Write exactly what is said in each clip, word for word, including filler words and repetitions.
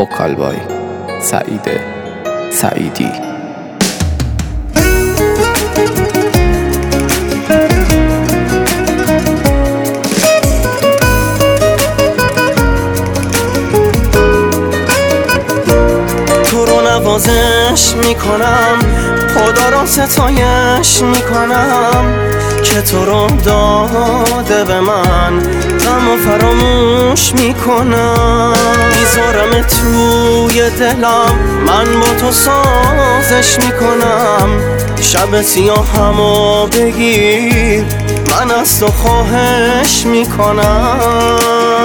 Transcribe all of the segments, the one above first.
وکال بای سعید سعیدی. تو رو نوازش میکنم، خدا را ستایش میکنم که تو رو داده به من، غم و فراموش میکنم. میذارم توی دلم، من با تو سازش میکنم. شب سیاهمو بگیر، من از تو خواهش میکنم.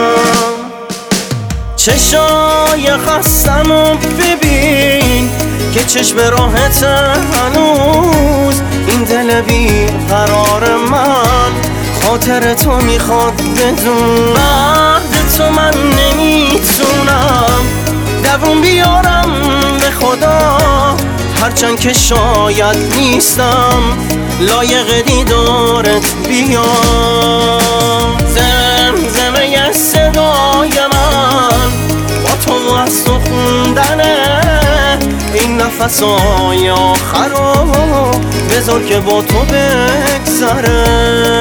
چشای خستمو ببین که چشم راحت هنوز، این دل بی قرار من خاطر تو میخواد بدون. بعد تو من نمیتونم دووم بیارم به خدا، هرچند که شاید نیستم لایق دیدارت بیام. زمزمه صدای من با تو از تو خوندنه، این نفسای آخر رو بذار که با تو بگذره.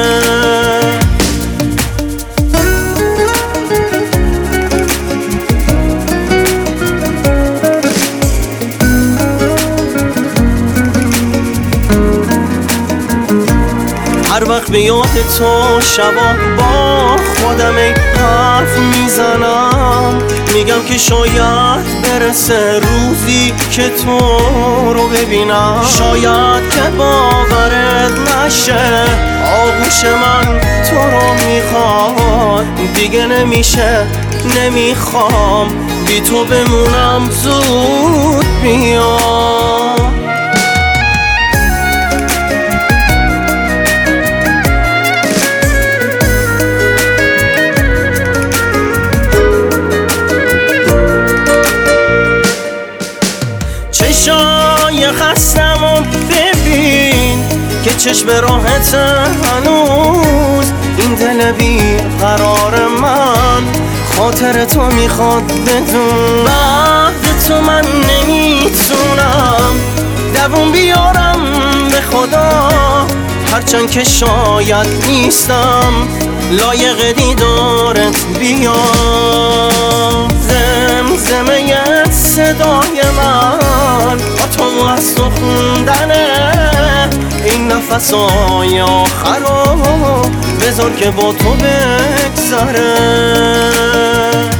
هر وقت به یاد تو شبا با خودم ای حرف میزنم، میگم که شاید برسه روزی که تو رو ببینم. شاید که باورت نشه آغوش من تو رو میخواد، دیگه نمیشه نمیخوام بی تو بمونم، زود بیام. چشای خستمو ببین که چشم راحت هنوز، این دل بی قرار من خاطر تو میخواد بدون. بعد تو من نمیتونم دووم بیارم به خدا، هرچند که شاید نیستم لایق دیدارت بیام. زمزمه صدای من با تو از تو خوندنه، این نفسای آخر رو بذار که با تو بگذره.